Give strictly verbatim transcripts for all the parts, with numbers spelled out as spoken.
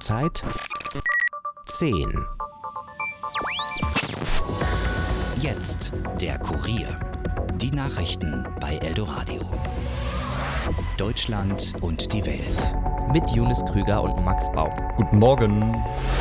Uhrzeit zehn. Jetzt der Kurier. Die Nachrichten bei Eldoradio. Deutschland und die Welt. Mit Jonas Krüger und Max Baum. Guten Morgen.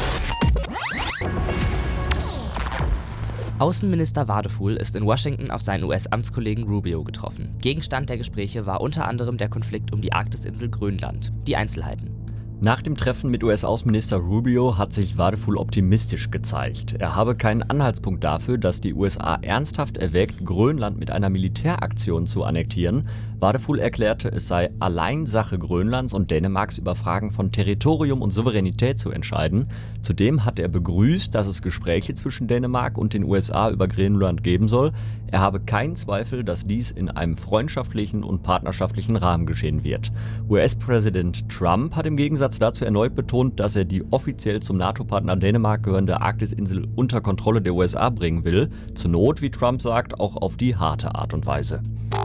Außenminister Wadefuhl ist in Washington auf seinen U S-Amtskollegen Rubio getroffen. Gegenstand der Gespräche war unter anderem der Konflikt um die Arktisinsel Grönland. Die Einzelheiten. Nach dem Treffen mit U S-Außenminister Rubio hat sich Wadefuhl optimistisch gezeigt. Er habe keinen Anhaltspunkt dafür, dass die U S A ernsthaft erwägt, Grönland mit einer Militäraktion zu annektieren. Wadefuhl erklärte, es sei allein Sache Grönlands und Dänemarks, über Fragen von Territorium und Souveränität zu entscheiden. Zudem hat er begrüßt, dass es Gespräche zwischen Dänemark und den U S A über Grönland geben soll. Er habe keinen Zweifel, dass dies in einem freundschaftlichen und partnerschaftlichen Rahmen geschehen wird. U S-Präsident Trump hat im Gegensatz dazu erneut betont, dass er die offiziell zum NATO-Partner Dänemark gehörende Arktisinsel unter Kontrolle der U S A bringen will. Zur Not, wie Trump sagt, auch auf die harte Art und Weise.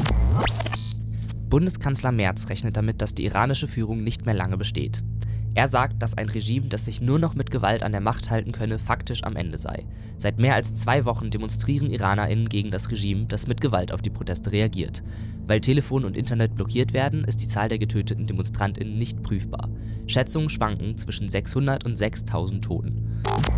Bundeskanzler Merz rechnet damit, dass die iranische Führung nicht mehr lange besteht. Er sagt, dass ein Regime, das sich nur noch mit Gewalt an der Macht halten könne, faktisch am Ende sei. Seit mehr als zwei Wochen demonstrieren IranerInnen gegen das Regime, das mit Gewalt auf die Proteste reagiert. Weil Telefon und Internet blockiert werden, ist die Zahl der getöteten DemonstrantInnen nicht prüfbar. Schätzungen schwanken zwischen sechshundert und sechstausend Toten.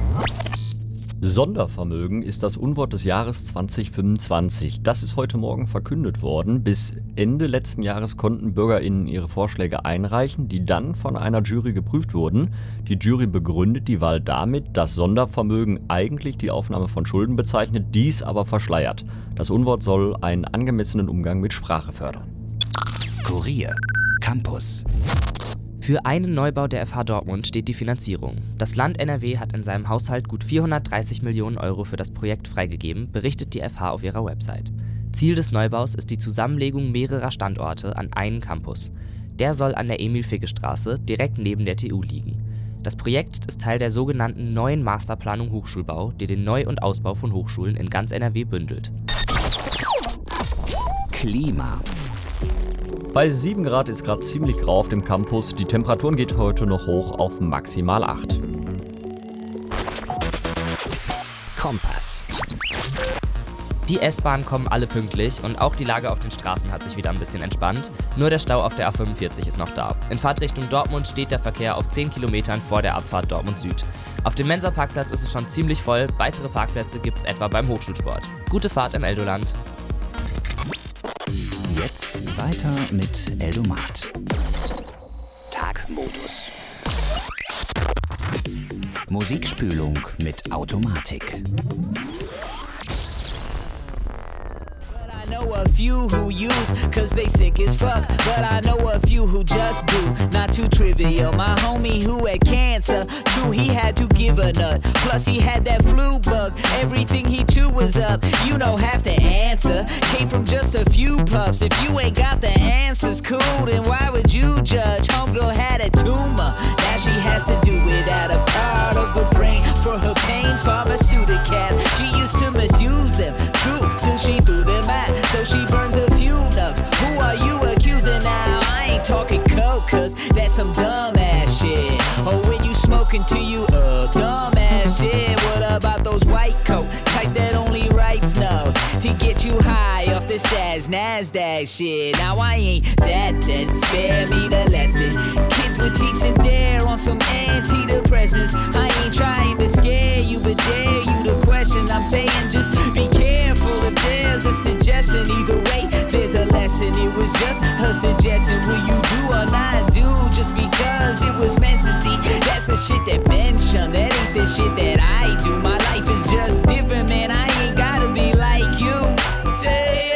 Sondervermögen ist das Unwort des Jahres zwanzig fünfundzwanzig. Das ist heute Morgen verkündet worden. Bis Ende letzten Jahres konnten BürgerInnen ihre Vorschläge einreichen, die dann von einer Jury geprüft wurden. Die Jury begründet die Wahl damit, dass Sondervermögen eigentlich die Aufnahme von Schulden bezeichnet, dies aber verschleiert. Das Unwort soll einen angemessenen Umgang mit Sprache fördern. Kurier Campus. Für einen Neubau der F H Dortmund steht die Finanzierung. Das Land N R W hat in seinem Haushalt gut vierhundertdreißig Millionen Euro für das Projekt freigegeben, berichtet die F H auf ihrer Website. Ziel des Neubaus ist die Zusammenlegung mehrerer Standorte an einen Campus. Der soll an der Emil-Figge-Straße direkt neben der T U liegen. Das Projekt ist Teil der sogenannten neuen Masterplanung Hochschulbau, die den Neu- und Ausbau von Hochschulen in ganz N R W bündelt. Klima. Bei sieben Grad ist gerade ziemlich grau auf dem Campus. Die Temperaturen geht heute noch hoch auf maximal acht. Kompass. Die S-Bahnen kommen alle pünktlich und auch die Lage auf den Straßen hat sich wieder ein bisschen entspannt. Nur der Stau auf der A fünfundvierzig ist noch da. In Fahrtrichtung Dortmund steht der Verkehr auf zehn Kilometern vor der Abfahrt Dortmund Süd. Auf dem Mensa-Parkplatz ist es schon ziemlich voll. Weitere Parkplätze gibt es etwa beim Hochschulsport. Gute Fahrt im Eldoland. Jetzt weiter mit Eldomat. Tagmodus. Musikspülung mit Automatik. I know a few who use, cause they sick as fuck. But I know a few who just do, not too trivial. My homie who had cancer, true he had to give a nut. Plus he had that flu bug, everything he chewed was up. You know half the answer came from just a few puffs. If you ain't got the answers, cool, then why would you judge? Homegirl had a tumor, now she has to do without a part of her brain. For her pain, pharmaceutical, she used to misuse them, true, till she threw them out. So she burns a few nugs. Who are you accusing now? I ain't talking coke, cause that's some dumbass shit. Or when you smoking to you, uh, dumbass shit. What about those white coat type that only writes notes to get you high off the stats, NASDAQ shit? Now I ain't that dead, spare me the lesson. Kids with cheeks and dare on some antidepressants. I ain't trying to scare you, but dare you to question. I'm saying just be careful if there's a suggestion. Either way, there's a lesson. It was just her suggestion. Will you do or not do just because it was meant to see? That's the shit that Ben shunned. That ain't the shit that I do. My life is just different, man. I ain't gotta be like you. Say,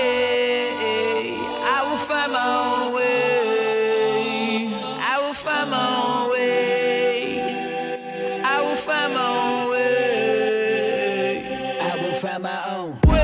I will find my own way. I will find my own way. I will find my own way. I will find my own way.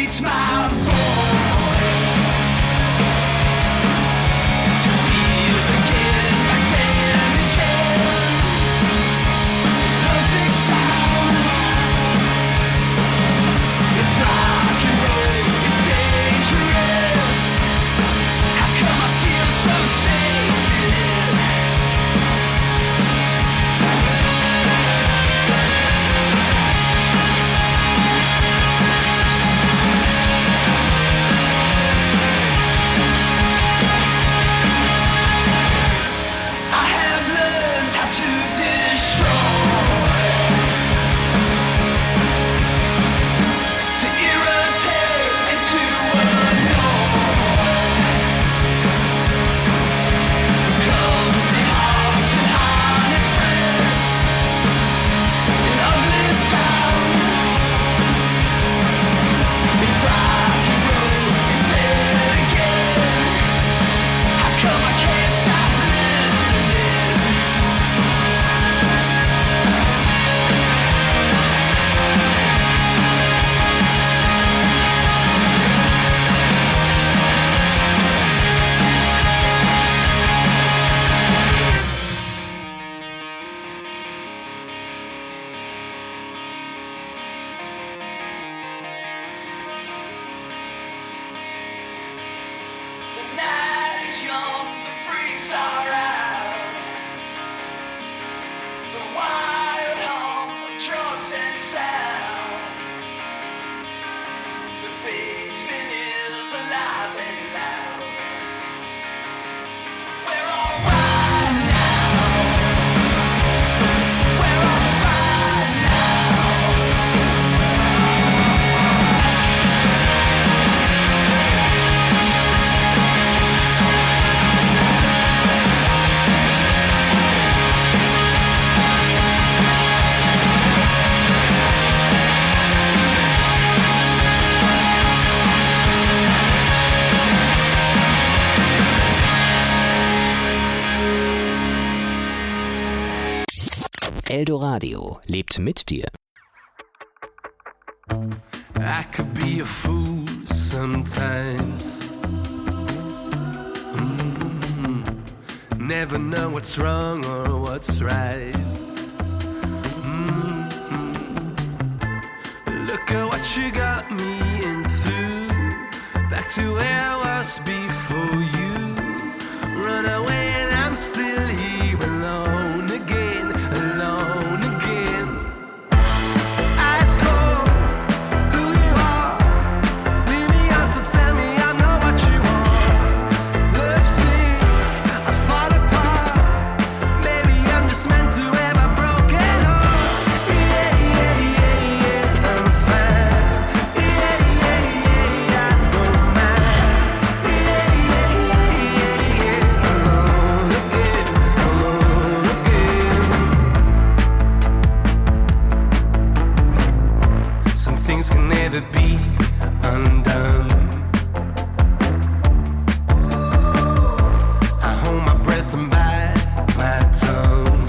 Eldoradio lebt mit dir. I could be a fool sometimes. Mm-hmm. Never know what's wrong or what's right. Mm-hmm. Look at what you got me into. Back to where I was before you. Run away and I'm still here alone again, alone again. Ice cold, who you are. Leave me out to tell me I'm not what you want. Love sick, I fall apart. Maybe I'm just meant to have a broken heart. Yeah, yeah, yeah, yeah, I'm fine. Yeah, yeah, yeah, I don't mind. Yeah, yeah, yeah, yeah, alone again, alone again. Some things can never be undone. I hold my breath and bite my tongue.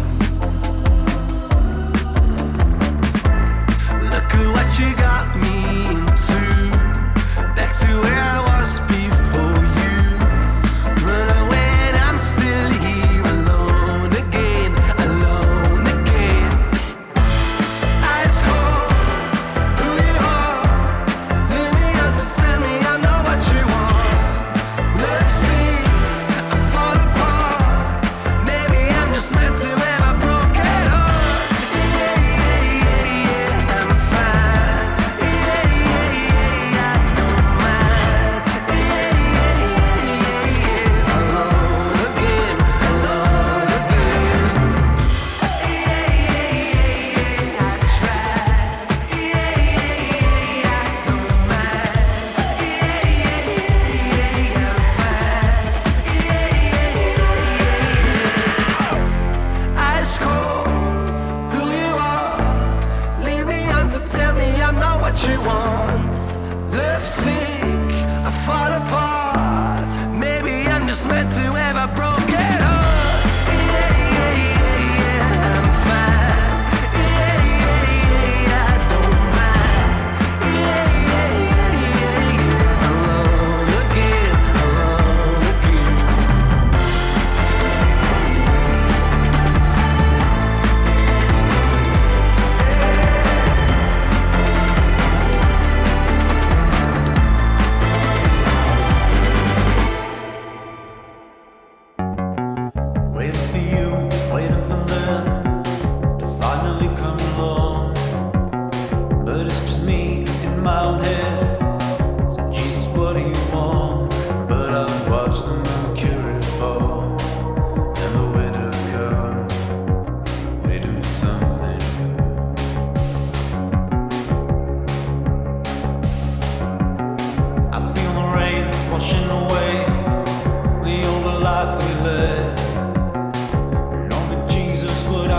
Look at what you got me into. Back to where I was before you. Run away and I'm still here alone again, alone again. Ice cold, who you are. Leave me out to tell me I know what you want. Love sick, I fall apart. Maybe I'm just meant to have a broken heart. Yeah, yeah, yeah, yeah, I'm fine. Yeah, yeah, yeah, I don't mind. Yeah, yeah, yeah, yeah, alone again, alone again. Yeah, yeah, yeah, I try. Yeah, yeah, yeah, I don't mind. Yeah, yeah, yeah, I'm fine. Yeah, yeah, yeah. Ice cold, who you are. Leave me on to tell me I'm not what you want. Love sick, I fall apart. Maybe I'm just meant to have a broken heart. Yeah, yeah, yeah, yeah, I'm fine. Yeah, yeah, yeah, I don't mind. Yeah, yeah, yeah,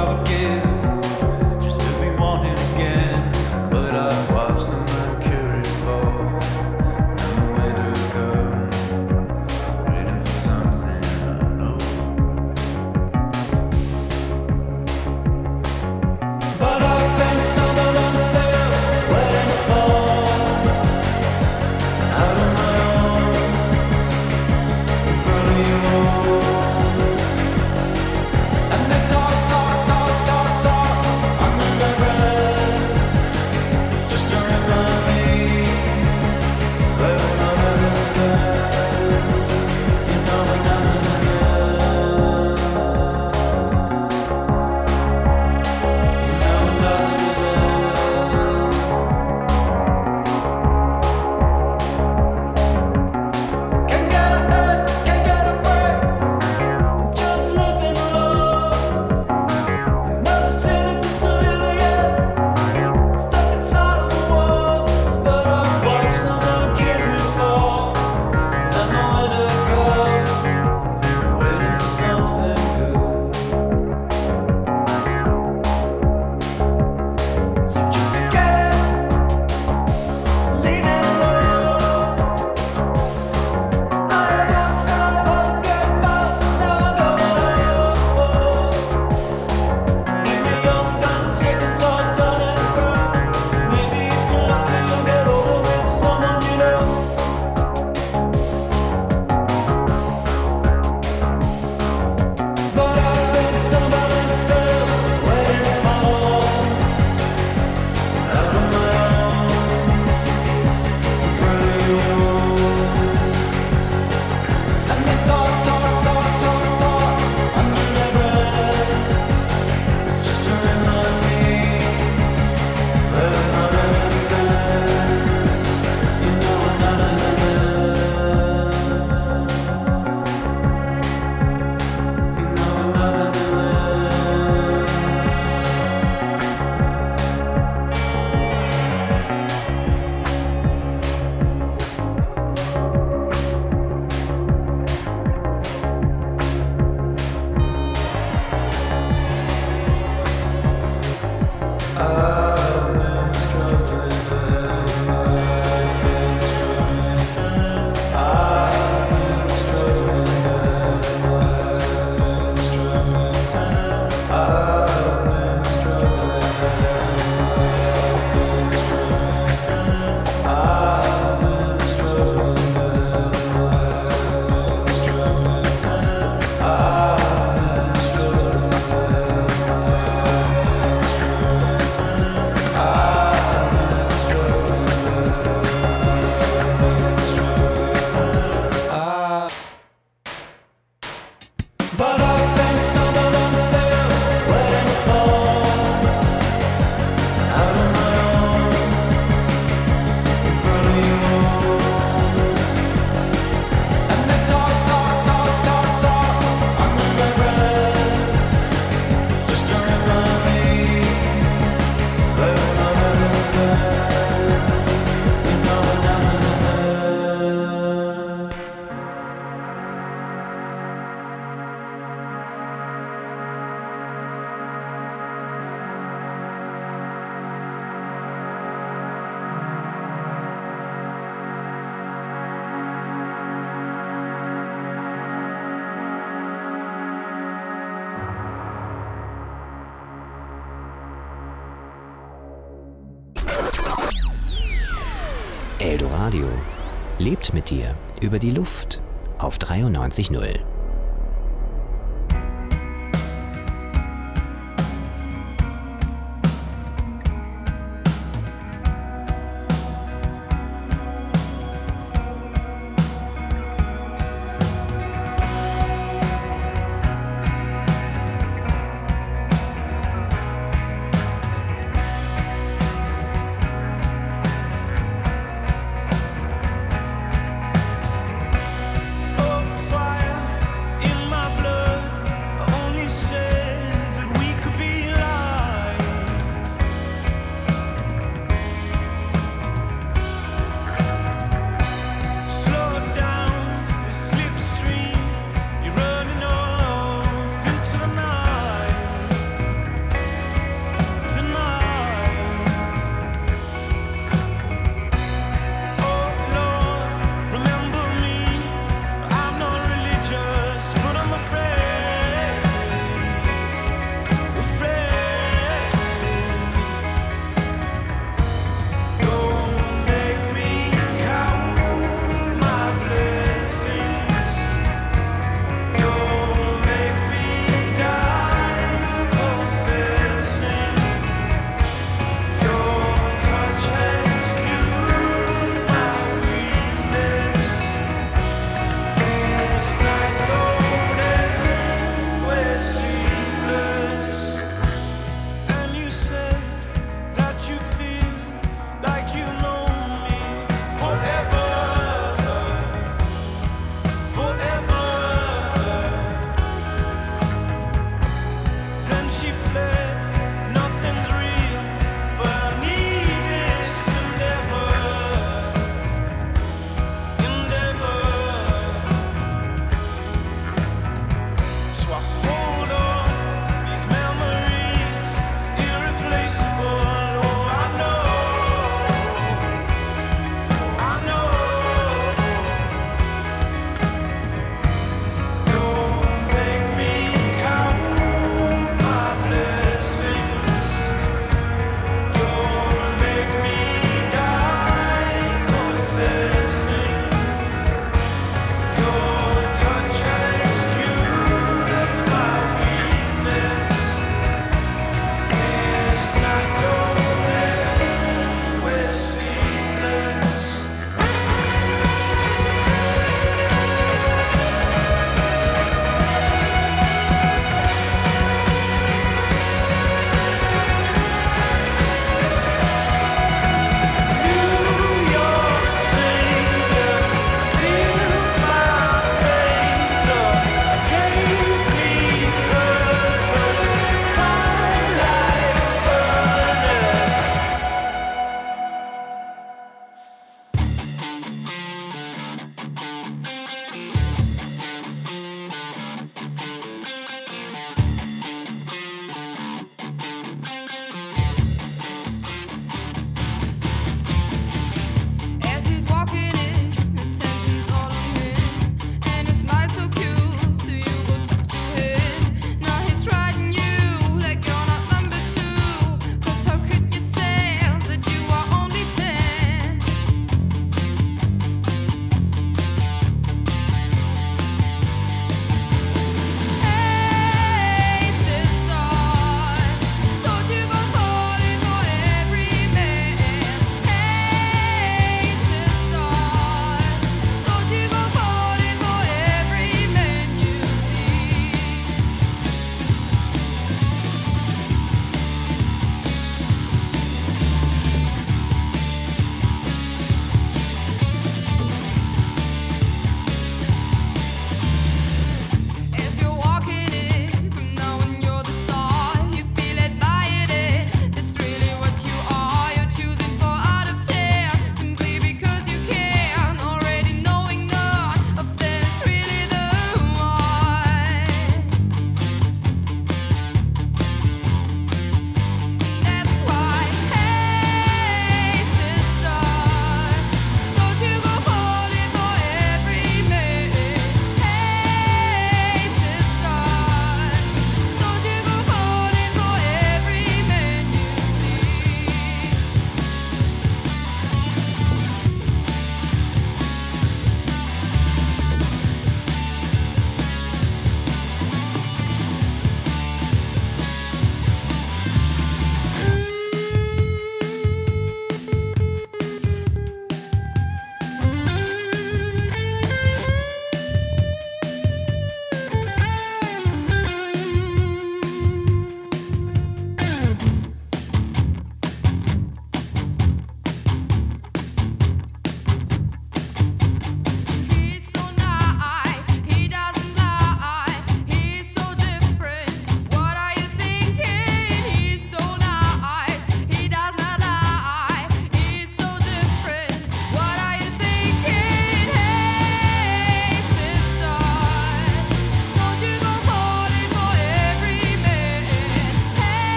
I would give just to be wanted again. But I watched the mercury fall and the winter come, waiting for something I know. But I've been stumbling still, waiting to fall out on my own in front of you all. And they talk, talk, talk, talk, talk under their breath, just to remind me where we're not inside. You know we're not enough. You know we're not enough. Can't get ahead, can't get a break. Just living alone. Never seen it this really yet. Stuck inside of the walls, but I watch the mercury fall and the winter come, waiting for something good. So just forget it, leave it alone. I have walked five hundred miles, now I'm going home. Leave me young, done sick, and so I've done it through. Maybe if you're lucky, you'll get over with someone you know. But I've been stumbling still, waiting to fall out on my own in front of you all. And they talk, talk, talk, talk, talk under their breath, just to remind me where we're not inside. You know we're not enough. You know we're not enough. I've been struggling, I've been struggling, I've been struggling, I've been struggling, I've been struggling, I've been struggling, I've been struggling, I've been struggling, I've been But I've been stumbling still, waiting to fall out on my own in front of you all. And they talk, talk, talk, talk, talk under their breath, just to remind me where we're not inside. You know we're not enough. Eldoradio lebt mit dir über die Luft auf dreiundneunzig Komma null. Oh, fire.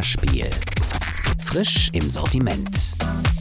Vorspiel. Frisch im Sortiment.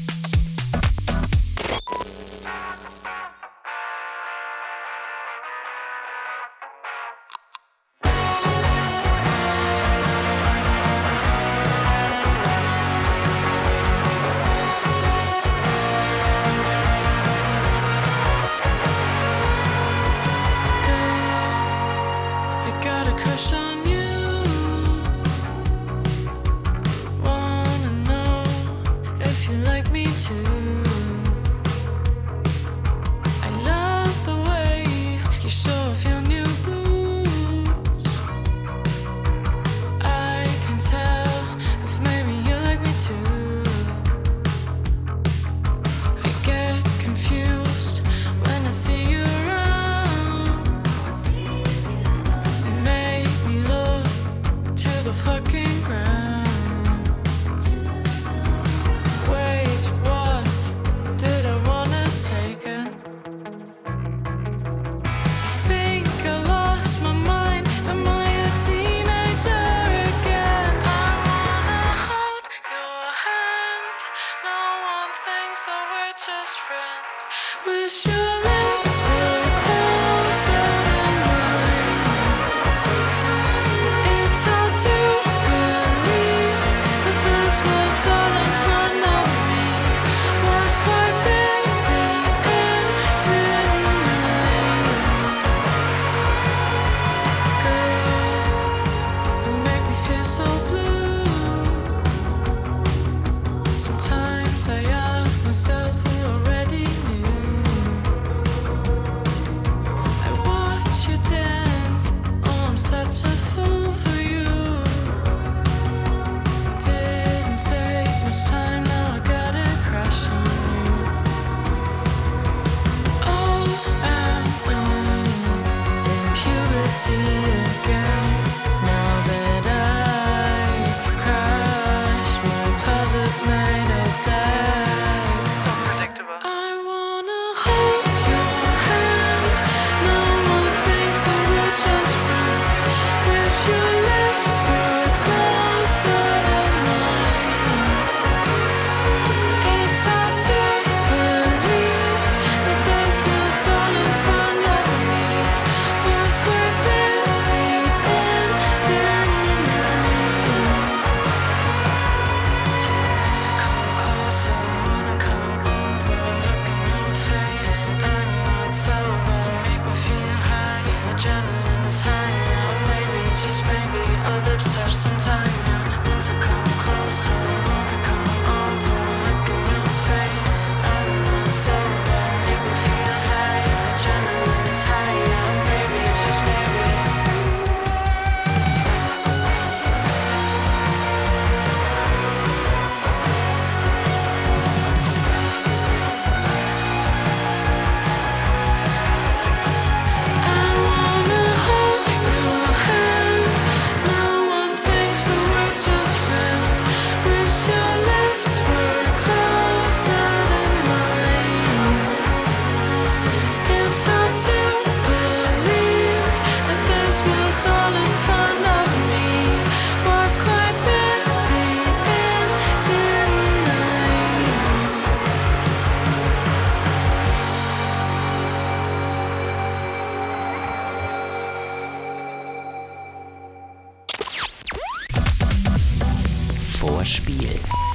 Vorspiel.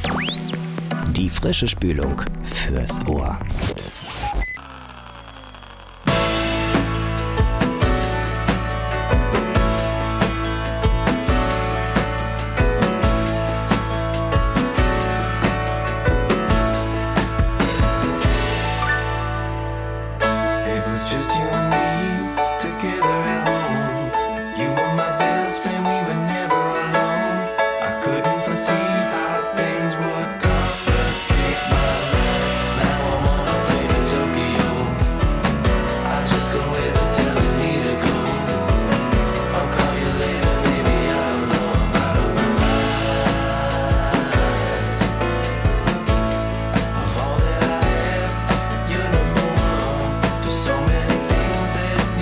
Die frische Spülung fürs Ohr. So many things that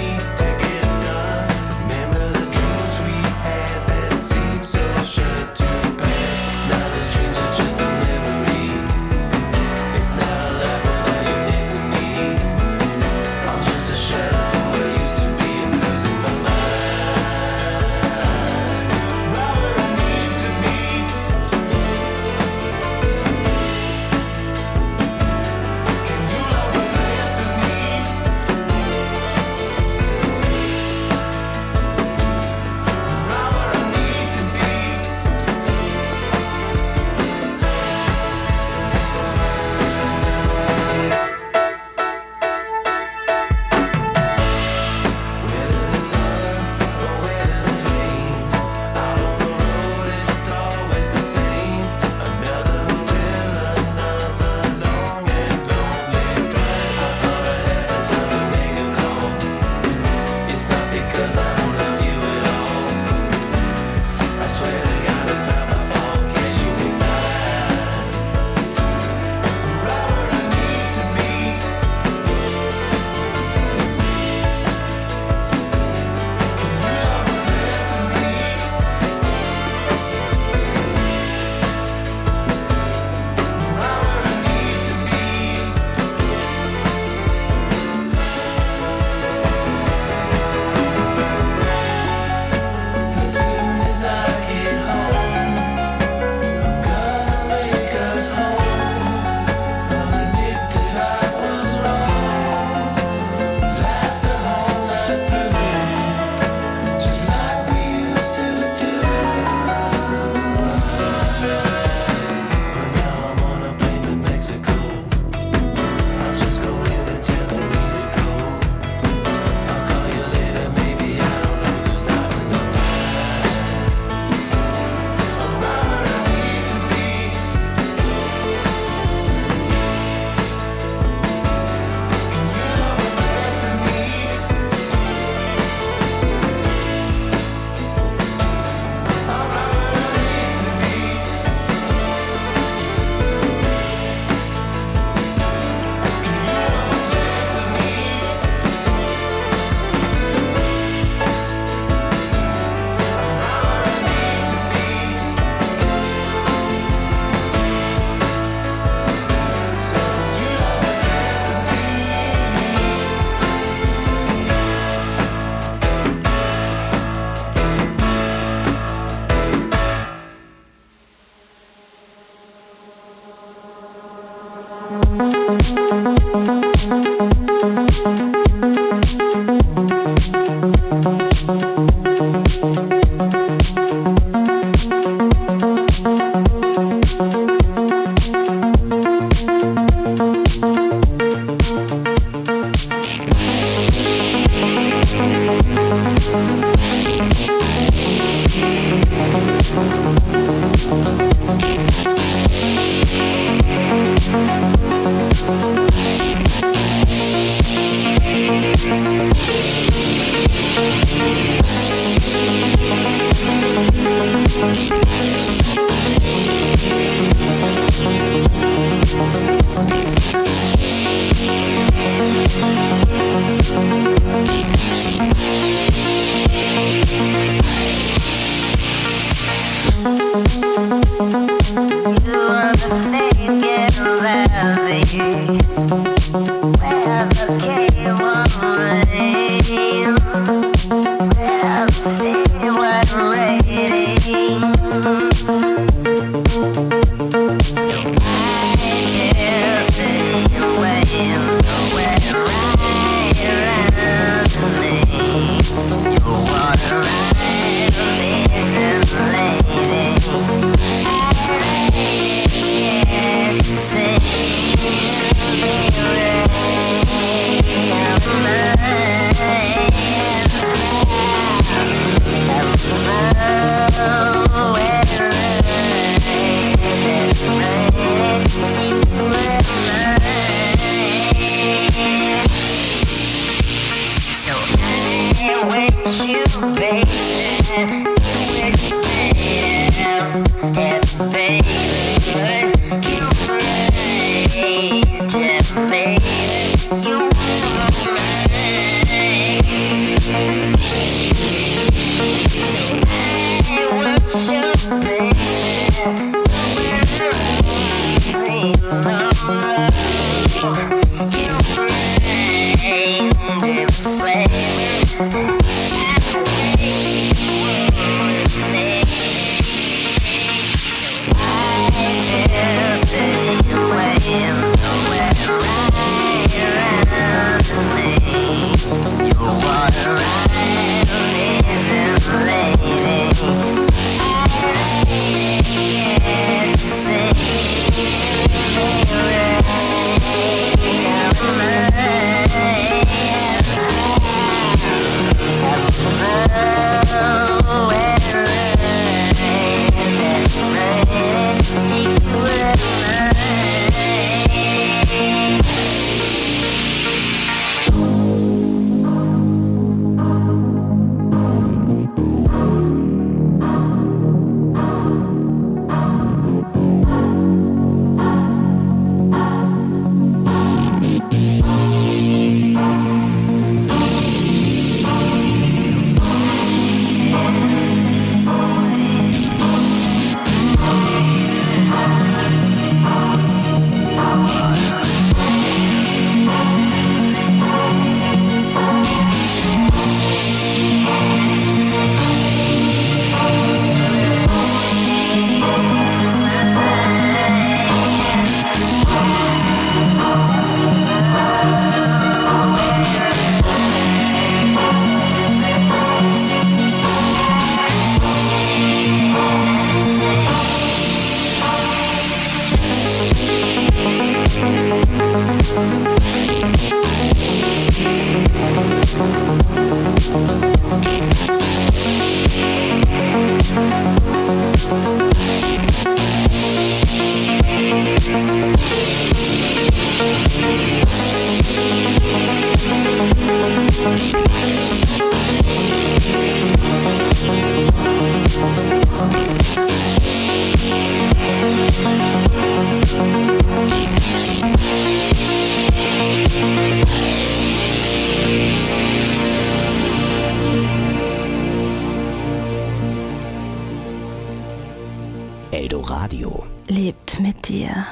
Eldoradio lebt mit dir.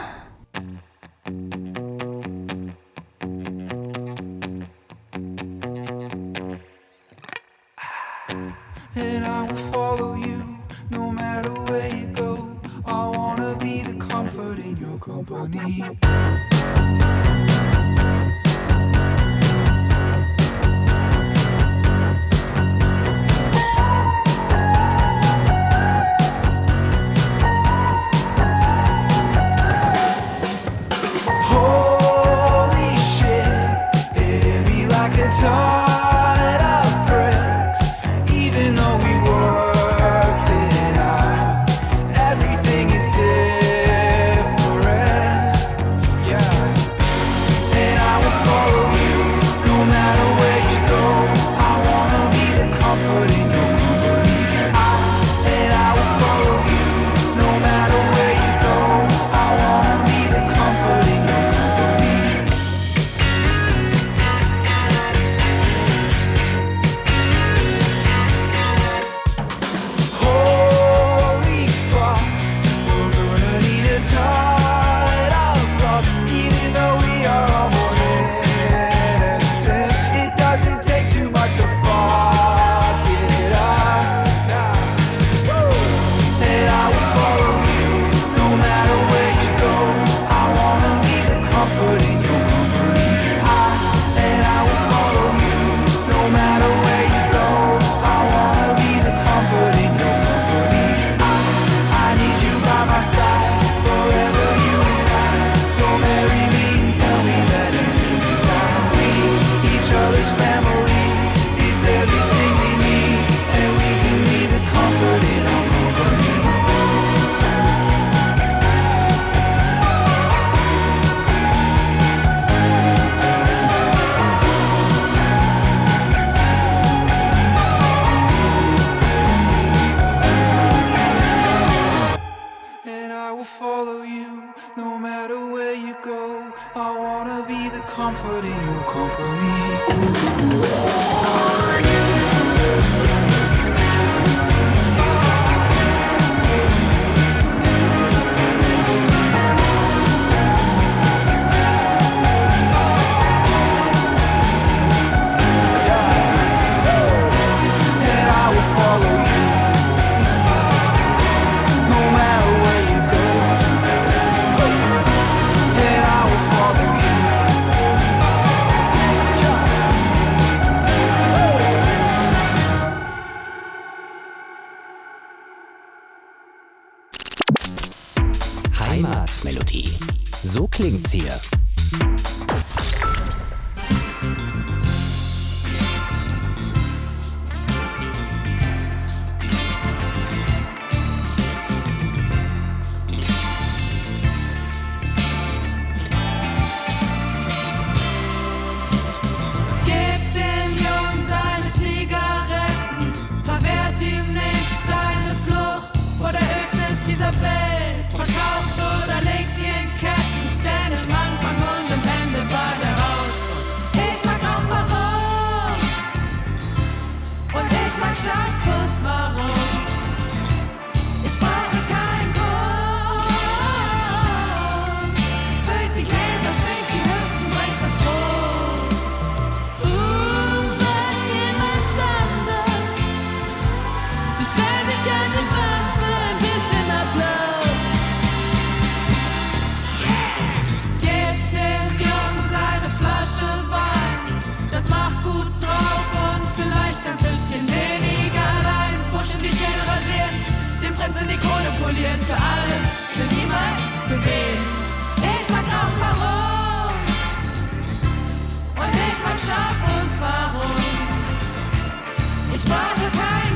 And I will follow you no matter where you go. I wanna be the comfort in your company. Holy shit, it hit me like a ton of bricks. Even though we worked it out, everything is different. Yeah, and I will follow you no matter where you go. I wanna be the comfort in your company. I, and I will follow you no matter where you go. I wanna be the comfort in your company. Heimatmelodie. So klingt's hier. Für alles, für niemand, für wen. Ich mag auch warum. Und ich mag Schabrus, warum. Ich brauche keinen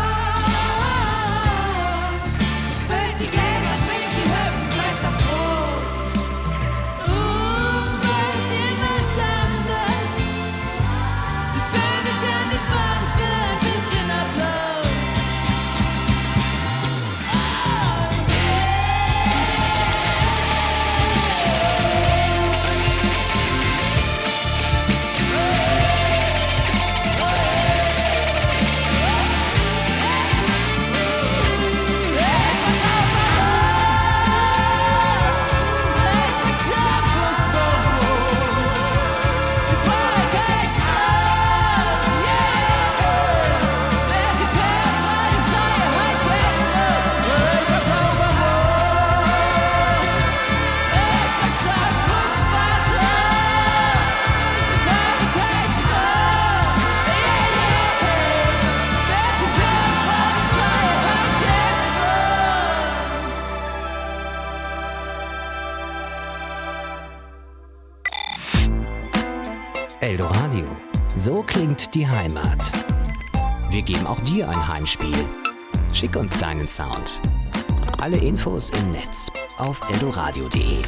Grund. Füllt die Gläser, schwingt die Hüften, bleibt das Brot. Uh, weiß jemand anders? Sie füllen mich an die Wand für ein bisschen Applaus. Eldoradio. So klingt die Heimat. Wir geben auch dir ein Heimspiel. Schick uns deinen Sound. Alle Infos im Netz auf eldoradio punkt de.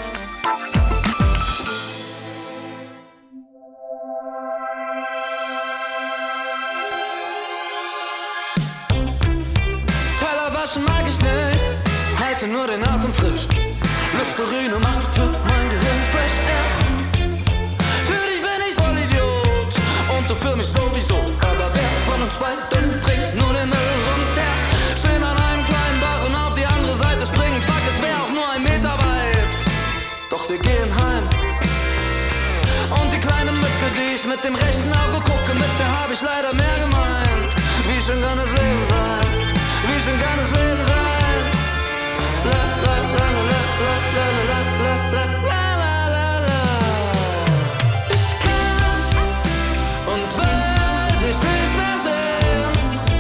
Teller waschen mag ich nicht, halte nur den Atem frisch. Listerine macht bitte mein Gehirn fresh air. Für dich bin ich voll Idiot und du für mich sowieso. Aber wer von uns beiden bringt nur den Müll runter? Stehen an einem kleinen Bach und auf die andere Seite springen. Fuck, es wär auch nur ein Meter weit. Doch wir gehen heim. Und die kleine Mücke, die ich mit dem rechten Auge gucke, mit der hab ich leider mehr gemein. Wie schön kann das Leben sein? Wie schön kann das Leben sein? La la la la la la la la la la la la la. Ich kann und will dich nicht mehr sehen.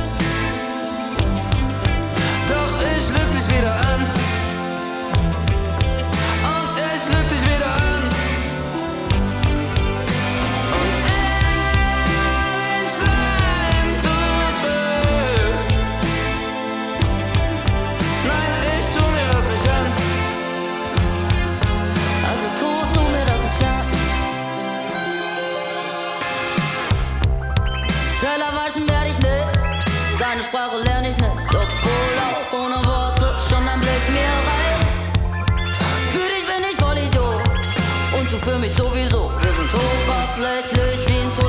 Doch ich lüg dich wieder an. Und ich lüg dich wieder an. Und ehrlich sein tut weh. Nein, ich tu mir das nicht an. Also tu du mir das nicht an. Teller waschen werde ich nicht, deine Sprache lerne ich nicht. Obwohl auch ohne Worte schon ein Blick mir reicht. Für dich bin ich voll Idiot und du für mich sowieso. Wir sind oberflächlich wie ein Tor.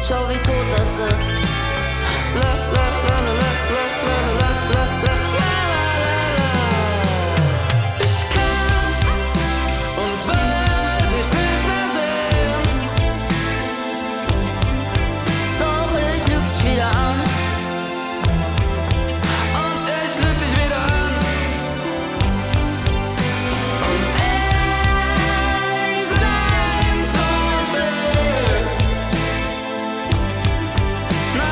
schau wie tot das ist. La, la, la, la, la, la, la, la, la, la, la. Ich kann und will dich nicht mehr sehen, doch ich lüg dich wieder an. Und ich lüg dich wieder an. Und ich sein tut weh. Na,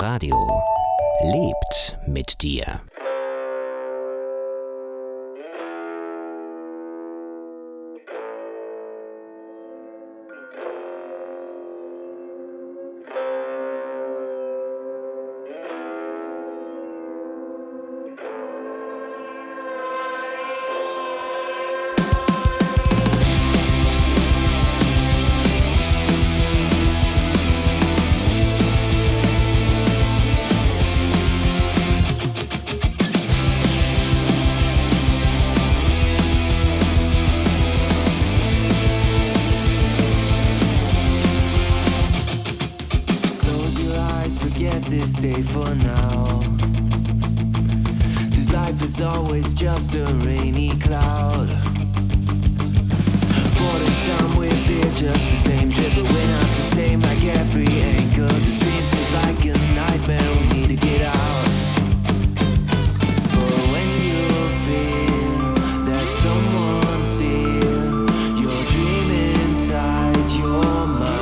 Radio lebt mit dir. Stay for now. This life is always just a rainy cloud. For the some we feel just the same shit, but we're not the same like every anchor. This dream feels like a nightmare, we need to get out. But when you feel that someone's here, you're dreaming inside your mind.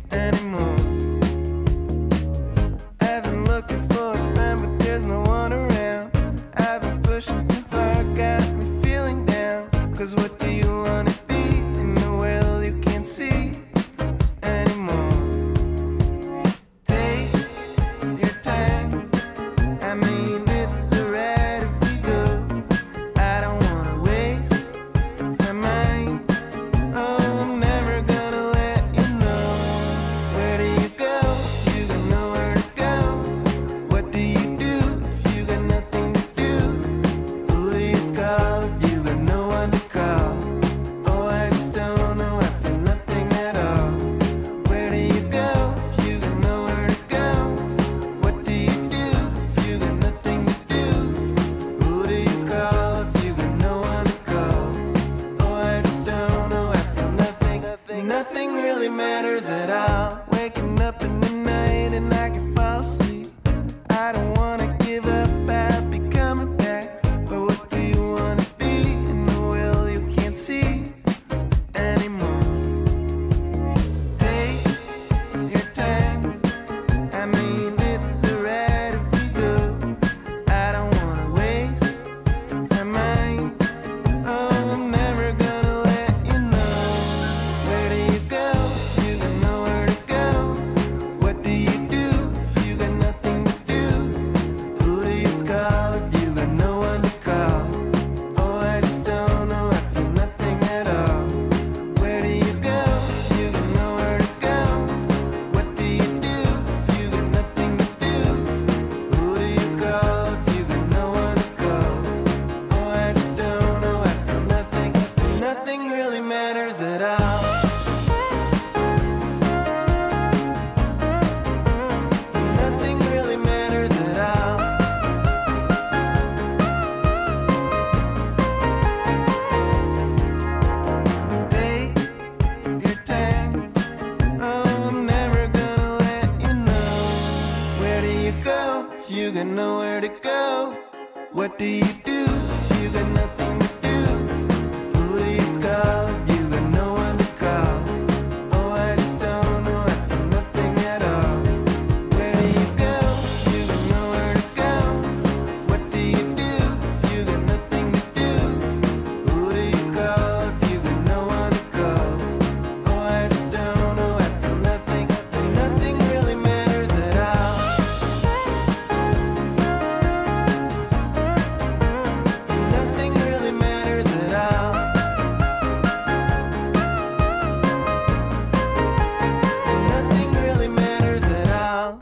I've been looking for a friend, but there's no one around. Cause what do you wanna be in the world you can't see anymore? Take your time. I mean, it's alright if we go. I don't wanna waste my mind. Oh, I'm never gonna let you know. Where do you go? You got nowhere to go. What do you do if you got nothing to do? Who do you call if you got no one to call? Oh, I just don't know. I feel nothing at all. Where do you go if you got nowhere to go? What do you do if you got nothing to do? Who do you call if you got no one to call? Oh, I just don't know. I feel nothing. Nothing really matters at all. Waking up in the night and I can fall asleep. I don't wanna give up. I'll be coming back. But what do you wanna be in the world you can't see anymore? Take your time. I mean, it's alright if we go. I don't wanna waste my mind. Oh, I'm never gonna let you know. Where do you go? You got nowhere to go. What do you do if you got nothing to do? Who do you call if you got no one to call? Oh, I just don't know. I feel nothing at all. Where do you go? You got nowhere to go. What do you do if you got nothing to do? Who do you call if you got no one to call? Oh, I just don't know. I feel nothing. Nothing really matters at all. Nothing really matters at all. Take your time. Oh, I'm never gonna let you know. Where do you go if you got nowhere to go? What do you do if you got nothing to do? Who do you call if you got no one to call? Oh, I just don't know. I feel nothing at all. Where do you go if you got nowhere to go? What do you do if you got nothing to do? Who do you call if you got no one to call? Oh, I just don't know. I feel nothing. Nothing really matters at all. Nothing really matters at all. Nothing really matters at all.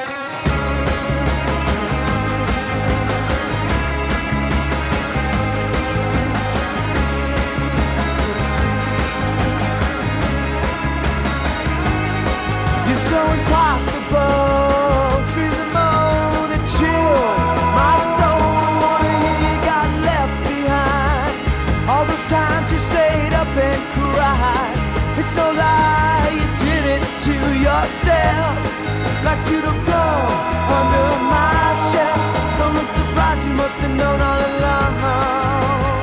You're so impossible, screaming, moan and chill. My soul, wanna hear you got left behind. All those times you stayed up and cried. It's no lie, you did it to yourself. Like you to go under my shelf. Don't look surprised, you must have known all along.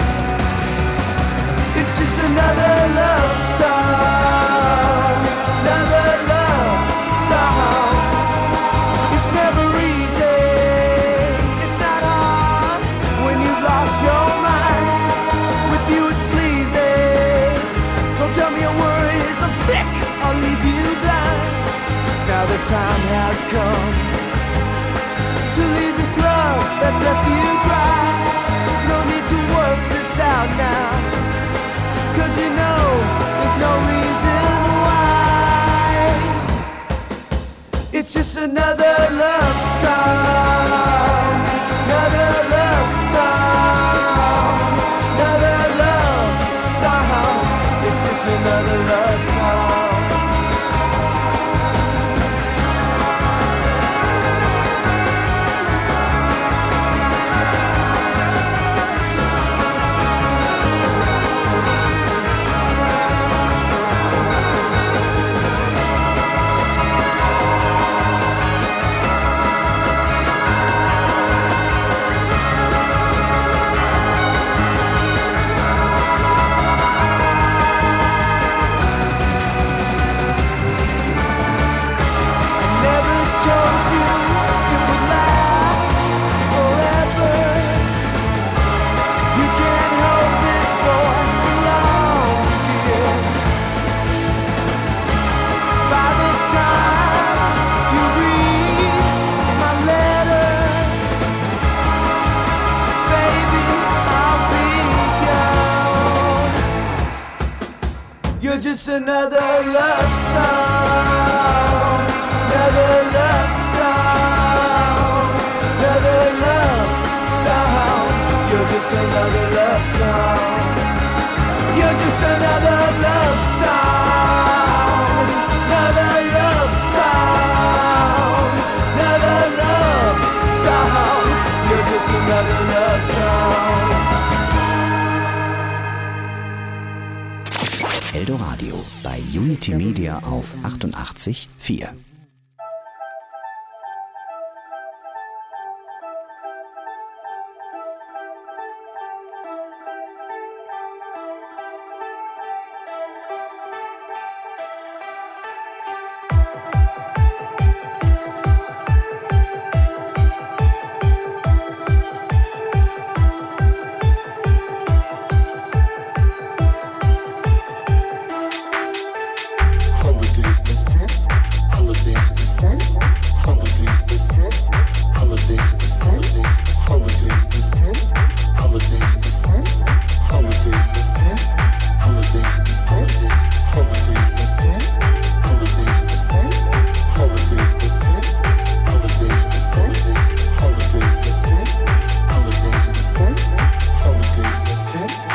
It's just another love song. Another love song. It's never easy. It's not hard when you've lost your mind. With you it's sleazy. Don't tell me your worries. I'm sick. I'll leave you blind. Now the time has come to leave this love that's left you dry. No need to work this out now. Cause you know there's no reason why. It's just another love song. Another love song. Another love song. It's just another love song. just another love song, another love song, another love song. You're just another love song. You're just another love song, another love song, another love song. You're just another love song. Eldoradio bei Unity Media auf achtundachtzig Komma vier.